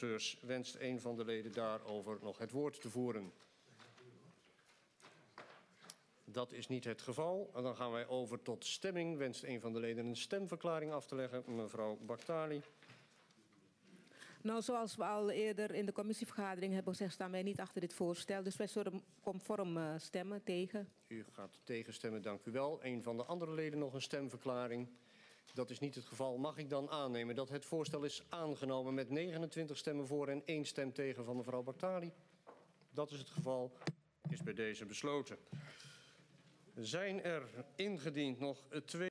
rapporteurs. Wenst een van de leden daarover nog het woord te voeren? Dat is niet het geval. En dan gaan wij over tot stemming. Wenst een van de leden een stemverklaring af te leggen? Mevrouw Baktali. Nou, zoals we al eerder in de commissievergadering hebben gezegd, staan wij niet achter dit voorstel. Dus wij zullen conform stemmen tegen. U gaat tegenstemmen, dank u wel. Een van de andere leden nog een stemverklaring? Dat is niet het geval. Mag ik dan aannemen dat het voorstel is aangenomen met 29 stemmen voor en 1 stem tegen van mevrouw Baktali? Dat is het geval. Is bij deze besloten. Zijn er ingediend nog 2